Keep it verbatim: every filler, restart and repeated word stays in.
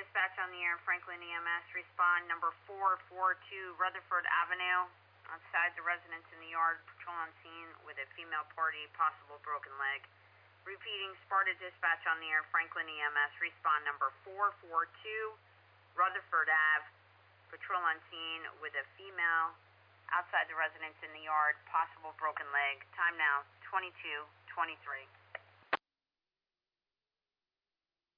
dispatch on the air, Franklin E M S. Respond number four four two Rutherford Avenue. Outside the residence in the yard, patrol on scene with a female party, possible broken leg. Repeating, Sparta dispatch on the air, Franklin E M S. Respond number four four two Rutherford Ave. Patrol on scene with a female outside the residence in the yard, possible broken leg. Time now, twenty-two twenty-three.